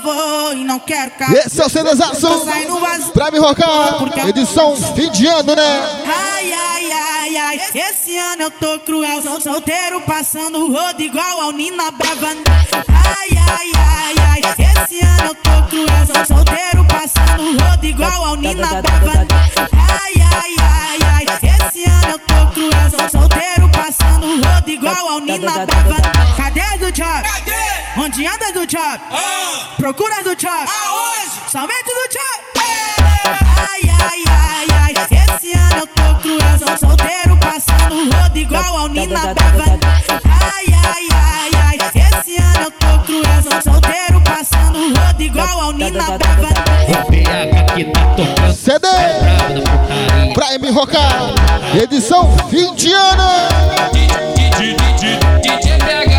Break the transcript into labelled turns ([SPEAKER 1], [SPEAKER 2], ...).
[SPEAKER 1] vou e não quero carro.
[SPEAKER 2] Esse é o CDzaço pra me rocar. Edição fim de ano, né?
[SPEAKER 1] Ai, ai, ai, ai, esse ano eu tô cruel. Sou solteiro passando o rodo igual ao Nina Brava. Ai, ai, ai, ai, esse ano eu tô cruel. Sou solteiro passando o rodo igual ao Nina Brava. Ai, ai, ai, ai, esse ano eu tô cruel. Sou solteiro passando o rodo igual ao Nina Brava. Cadê do Chop? Onde anda do Chop? Procura do Chop? Aonde? Somente do Chop. Ai, ai, ai, ai, esse ano eu tô cruel. Sou solteiro passando o rodo igual ao Nina Brava. Ai, ai, ai, ai, esse ano eu tô cruel. Sou solteiro passando o rodo igual ao Nina Brava.
[SPEAKER 2] CD pra me rocar. Edição fim de ano.
[SPEAKER 3] DJ BH